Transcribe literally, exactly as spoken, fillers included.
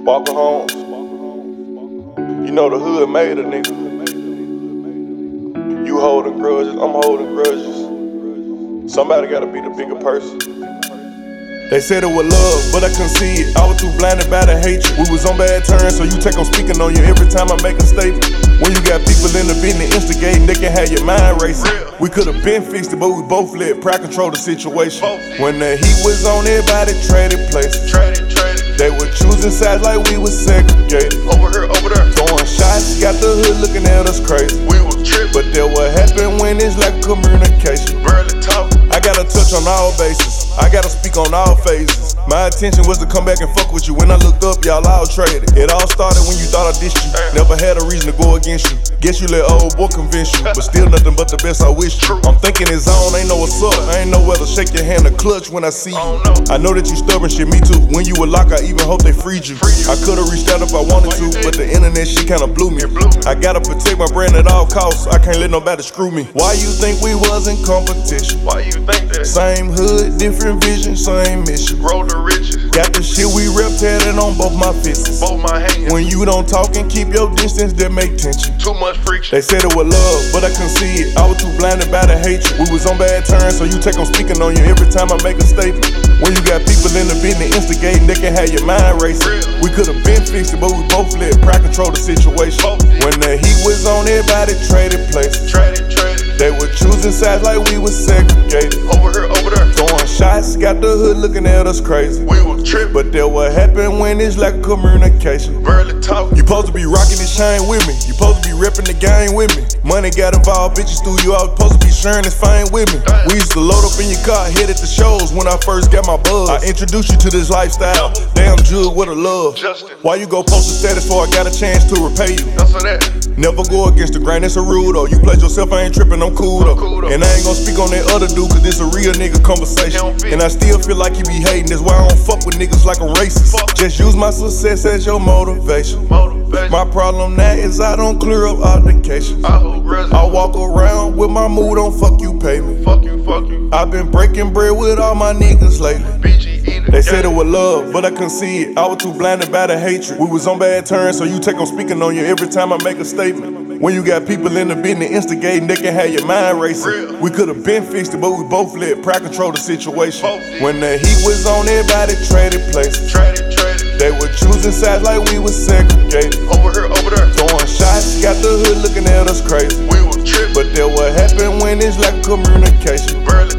Walker Homes. You know the hood made a nigga. You holding grudges, I'm holding grudges. Somebody gotta be the bigger person. They said it was love, but I couldn't see it. I was too blinded by the hatred. We was on bad terms, so you take on speaking on you every time I make a statement. When you got people in the business instigating, they can have your mind racing. We could've been fixed it, but we both let pride control the situation. When the heat was on, everybody traded places. Traded, traded. They were choosing sides like we was segregated. Over here, over there. Throwing shots, got the hood looking at us crazy. We was tripping. But that what happened when it's like communication. Barely talk. I gotta touch on all bases. I gotta speak on all phases. My intention was to come back and fuck with you. When I looked up, y'all all traded. It all started when you thought I dissed you. Never had a reason to go against you. Guess you let old boy convince you. But still nothing but the best I wish you. I'm thinking it's on, ain't know what's up. I ain't know whether to shake your hand or clutch when I see you. I know that you stubborn shit, me too. When you were locked, I even hope they freed you. I could've reached out if I wanted to, but the internet shit kinda blew me. I gotta protect my brand at all costs. I can't let nobody screw me. Why you think we was in competition? Why you think that? Same hood, different vision, same mission. Road to riches. Got the shit we rep tatted on both my fists. Both my hands. When you don't talk and keep your distance, that make tension. Too much friction. They said it was love, but I couldn't see it. I was too blinded by the hatred. We was on bad terms, so you take on speaking on you every time I make a statement. When you got people in the business instigating, they can have your mind racing. We could've been fixed it, but we both let pride control the situation. When the heat was on, everybody traded places. Traded, traded. They were choosing sides like we was segregated. Over here, over there. Throwing shots, got the hood looking at us crazy. We was tripping. But that what happened when it's like communication. Barely talk. You supposed to be rocking this chain with me. You supposed to be repping the game with me. Money got involved, bitches threw you out. Supposed to be sharing this fame with me. We used to load up in your car, hit at the shows when I first got my buzz. I introduced you to this lifestyle. Damn, Jude, what a love. Justin. Why you go post a status before I got a chance to repay you? That's for that. Never go against the grain, it's a rule though. You played yourself, I ain't tripping, I'm cool though. cool though. And I ain't gonna speak on that other dude, cause this a real nigga conversation. Don't fit. And I still feel like you be hating, that's why I don't fuck with niggas like I'm racist. Fuck. Just use my success as your motivation. Motivation. My problem now is I don't clear up obligations. I hold grudges. I walk around with my mood on fuck you, pay me. Fuck you, fuck you. I've been breaking bread with all my niggas lately. B G eating. They said it was love, but I couldn't see it. I was too blinded by the hatred. We was on bad terms, so you take on speaking on you every time I make a statement. When you got people in the business instigating, they can have your mind racing. Real. We could've been fixed it, but we both let pride control the situation. Both did. When the heat was on, everybody traded places. Traded, traded. They were choosing sides like we was segregated. Over here, over there. Throwing shots, got the hood looking at us crazy. We was tripping. But that what happened when it's like communication. Barely